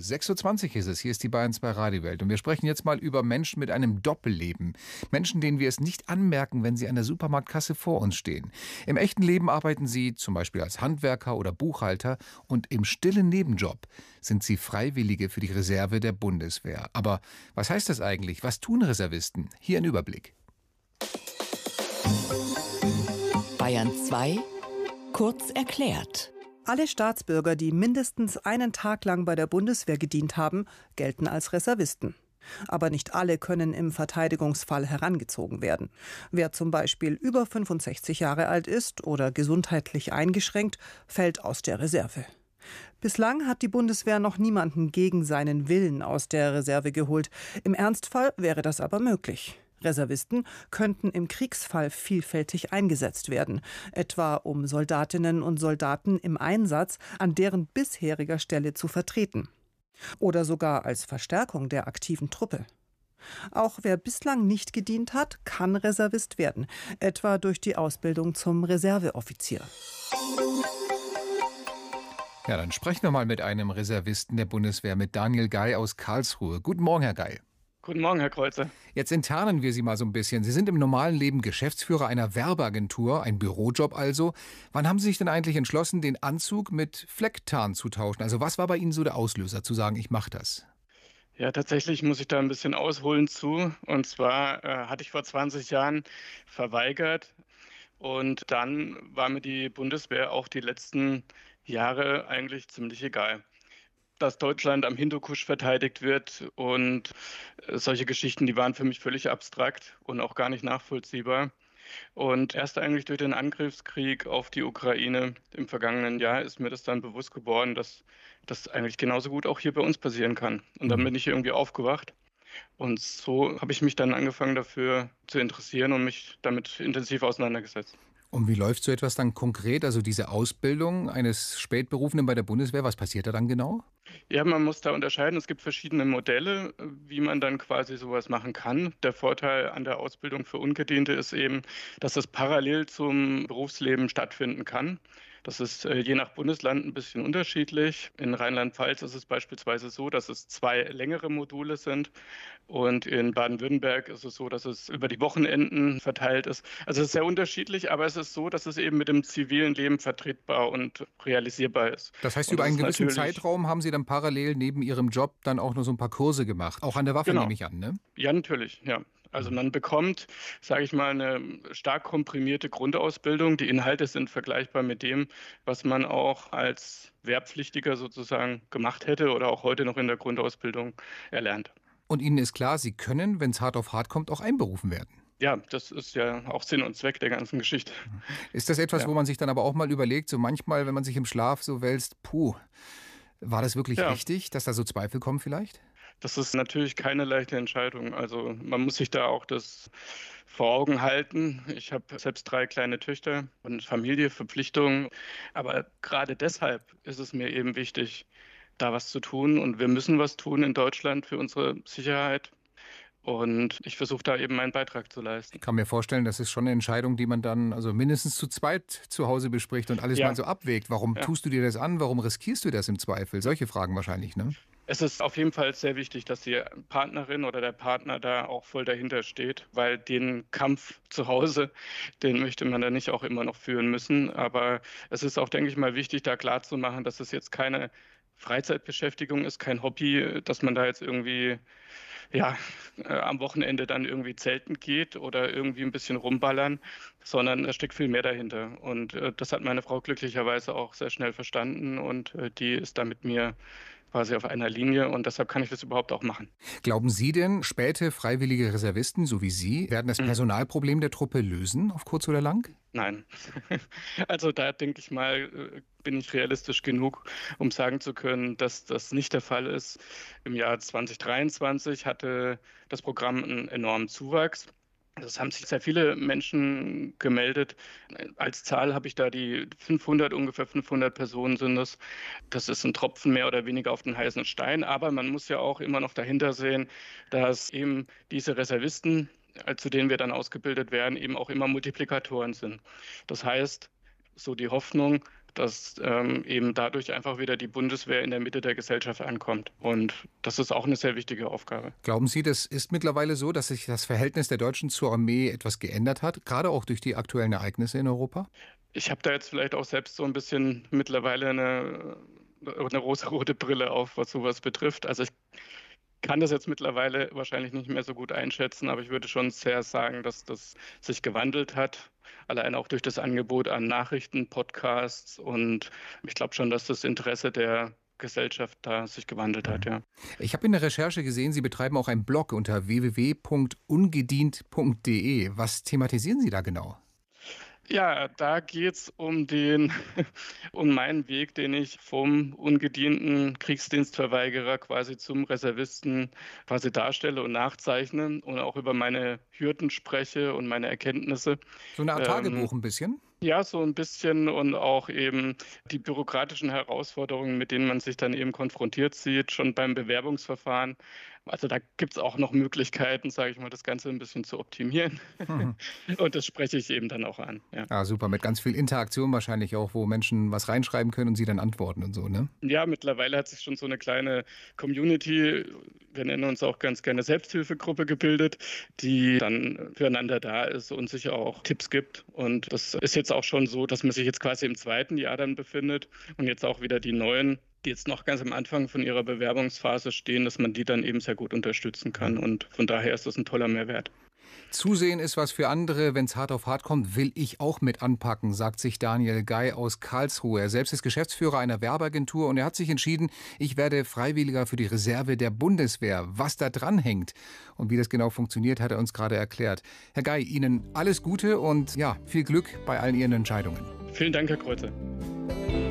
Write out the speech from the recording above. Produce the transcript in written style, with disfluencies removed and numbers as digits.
6:20 Uhr ist es. Hier ist die Bayern 2 Radiowelt. Und wir sprechen jetzt mal über Menschen mit einem Doppelleben. Menschen, denen wir es nicht anmerken, wenn sie an der Supermarktkasse vor uns stehen. Im echten Leben arbeiten sie zum Beispiel als Handwerker oder Buchhalter. Und im stillen Nebenjob sind sie Freiwillige für die Reserve der Bundeswehr. Aber was heißt das eigentlich? Was tun Reservisten? Hier ein Überblick. Bayern 2 kurz erklärt. Alle Staatsbürger, die mindestens einen Tag lang bei der Bundeswehr gedient haben, gelten als Reservisten. Aber nicht alle können im Verteidigungsfall herangezogen werden. Wer zum Beispiel über 65 Jahre alt ist oder gesundheitlich eingeschränkt, fällt aus der Reserve. Bislang hat die Bundeswehr noch niemanden gegen seinen Willen aus der Reserve geholt. Im Ernstfall wäre das aber möglich. Reservisten könnten im Kriegsfall vielfältig eingesetzt werden, etwa um Soldatinnen und Soldaten im Einsatz an deren bisheriger Stelle zu vertreten. Oder sogar als Verstärkung der aktiven Truppe. Auch wer bislang nicht gedient hat, kann Reservist werden, etwa durch die Ausbildung zum Reserveoffizier. Ja, dann sprechen wir mal mit einem Reservisten der Bundeswehr, mit Daniel Gey aus Karlsruhe. Guten Morgen, Herr Gey. Guten Morgen, Herr Kreuzer. Jetzt enttarnen wir Sie mal so ein bisschen. Sie sind im normalen Leben Geschäftsführer einer Werbeagentur, ein Bürojob also. Wann haben Sie sich denn eigentlich entschlossen, den Anzug mit Flecktarn zu tauschen? Also was war bei Ihnen so der Auslöser, zu sagen, ich mache das? Ja, tatsächlich muss ich da ein bisschen ausholen zu. Und zwar hatte ich vor 20 Jahren verweigert. Und dann war mir die Bundeswehr auch die letzten Jahre eigentlich ziemlich egal. Dass Deutschland am Hindukusch verteidigt wird und solche Geschichten, die waren für mich völlig abstrakt und auch gar nicht nachvollziehbar. Und erst eigentlich durch den Angriffskrieg auf die Ukraine im vergangenen Jahr ist mir das dann bewusst geworden, dass das eigentlich genauso gut auch hier bei uns passieren kann. Und dann bin ich irgendwie aufgewacht. Und so habe ich mich dann angefangen dafür zu interessieren und mich damit intensiv auseinandergesetzt. Und wie läuft so etwas dann konkret, also diese Ausbildung eines Spätberufenen bei der Bundeswehr, was passiert da dann genau? Ja, man muss da unterscheiden. Es gibt verschiedene Modelle, wie man dann quasi sowas machen kann. Der Vorteil an der Ausbildung für Ungediente ist eben, dass es parallel zum Berufsleben stattfinden kann. Das ist je nach Bundesland ein bisschen unterschiedlich. In Rheinland-Pfalz ist es beispielsweise so, dass es 2 längere Module sind. Und in Baden-Württemberg ist es so, dass es über die Wochenenden verteilt ist. Also es ist sehr unterschiedlich, aber es ist so, dass es eben mit dem zivilen Leben vertretbar und realisierbar ist. Das heißt, Und über das einen ist gewissen natürlich- Zeitraum haben Sie dann parallel neben Ihrem Job dann auch noch so ein paar Kurse gemacht. Auch an der Waffe Genau. nehme ich an, ne? Ja, natürlich, ja. Also man bekommt, sage ich mal, eine stark komprimierte Grundausbildung. Die Inhalte sind vergleichbar mit dem, was man auch als Wehrpflichtiger sozusagen gemacht hätte oder auch heute noch in der Grundausbildung erlernt. Und Ihnen ist klar, Sie können, wenn es hart auf hart kommt, auch einberufen werden. Ja, das ist ja auch Sinn und Zweck der ganzen Geschichte. Ist das etwas, Ja. wo man sich dann aber auch mal überlegt, so manchmal, wenn man sich im Schlaf so wälzt, war das wirklich Ja. richtig, dass da so Zweifel kommen vielleicht? Das ist natürlich keine leichte Entscheidung. Also man muss sich da auch das vor Augen halten. Ich habe selbst 3 kleine Töchter und Familie, Verpflichtungen. Aber gerade deshalb ist es mir eben wichtig, da was zu tun. Und wir müssen was tun in Deutschland für unsere Sicherheit. Und ich versuche da eben meinen Beitrag zu leisten. Ich kann mir vorstellen, das ist schon eine Entscheidung, die man dann also mindestens zu zweit zu Hause bespricht und alles Ja. mal so abwägt. Warum Ja. tust du dir das an? Warum riskierst du das im Zweifel? Solche Fragen wahrscheinlich, ne? Es ist auf jeden Fall sehr wichtig, dass die Partnerin oder der Partner da auch voll dahinter steht, weil den Kampf zu Hause, den möchte man dann nicht auch immer noch führen müssen. Aber es ist auch, denke ich mal, wichtig, da klarzumachen, dass es jetzt keine Freizeitbeschäftigung ist, kein Hobby, dass man da jetzt irgendwie am Wochenende dann irgendwie zelten geht oder irgendwie ein bisschen rumballern, sondern da steckt viel mehr dahinter. Und das hat meine Frau glücklicherweise auch sehr schnell verstanden und die ist da mit mir quasi auf einer Linie und deshalb kann ich das überhaupt auch machen. Glauben Sie denn, späte freiwillige Reservisten, so wie Sie, werden das Personalproblem der Truppe lösen, auf kurz oder lang? Nein. Also da denke ich mal, bin ich realistisch genug, um sagen zu können, dass das nicht der Fall ist. Im Jahr 2023 hatte das Programm einen enormen Zuwachs. Das haben sich sehr viele Menschen gemeldet. Als Zahl habe ich da die 500, ungefähr 500 Personen sind es. Das ist ein Tropfen mehr oder weniger auf den heißen Stein. Aber man muss ja auch immer noch dahinter sehen, dass eben diese Reservisten, zu denen wir dann ausgebildet werden, eben auch immer Multiplikatoren sind. Das heißt, so die Hoffnung, dass eben dadurch einfach wieder die Bundeswehr in der Mitte der Gesellschaft ankommt. Und das ist auch eine sehr wichtige Aufgabe. Glauben Sie, das ist mittlerweile so, dass sich das Verhältnis der Deutschen zur Armee etwas geändert hat, gerade auch durch die aktuellen Ereignisse in Europa? Ich habe da jetzt vielleicht auch selbst so ein bisschen mittlerweile eine rosarote Brille auf, was sowas betrifft. Also ich kann das jetzt mittlerweile wahrscheinlich nicht mehr so gut einschätzen, aber ich würde schon sehr sagen, dass das sich gewandelt hat. Allein auch durch das Angebot an Nachrichten, Podcasts, und ich glaube schon, dass das Interesse der Gesellschaft da sich gewandelt hat, ja. Ich habe in der Recherche gesehen, Sie betreiben auch einen Blog unter www.ungedient.de. Was thematisieren Sie da genau? Ja, da geht's um um meinen Weg, den ich vom ungedienten Kriegsdienstverweigerer quasi zum Reservisten quasi darstelle und nachzeichne und auch über meine Hürden spreche und meine Erkenntnisse. So eine Art Tagebuch ein bisschen? Ja, so ein bisschen, und auch eben die bürokratischen Herausforderungen, mit denen man sich dann eben konfrontiert sieht, schon beim Bewerbungsverfahren. Also da gibt's auch noch Möglichkeiten, sage ich mal, das Ganze ein bisschen zu optimieren. Mhm. Und das spreche ich eben dann auch an. Ja. Ah, super, mit ganz viel Interaktion wahrscheinlich auch, wo Menschen was reinschreiben können und Sie dann antworten und so, ne? Ja, mittlerweile hat sich schon so eine kleine Community, wir nennen uns auch ganz gerne Selbsthilfegruppe, gebildet, die dann füreinander da ist und sich auch Tipps gibt. Und das ist jetzt auch schon so, dass man sich jetzt quasi im zweiten Jahr dann befindet und jetzt auch wieder die Neuen, die jetzt noch ganz am Anfang von ihrer Bewerbungsphase stehen, dass man die dann eben sehr gut unterstützen kann. Und von daher ist das ein toller Mehrwert. Zusehen ist was für andere. Wenn es hart auf hart kommt, will ich auch mit anpacken, sagt sich Daniel Gey aus Karlsruhe. Er selbst ist Geschäftsführer einer Werbeagentur und er hat sich entschieden, ich werde Freiwilliger für die Reserve der Bundeswehr. Was da dran hängt und wie das genau funktioniert, hat er uns gerade erklärt. Herr Gey, Ihnen alles Gute und ja, viel Glück bei allen Ihren Entscheidungen. Vielen Dank, Herr Kreuzer.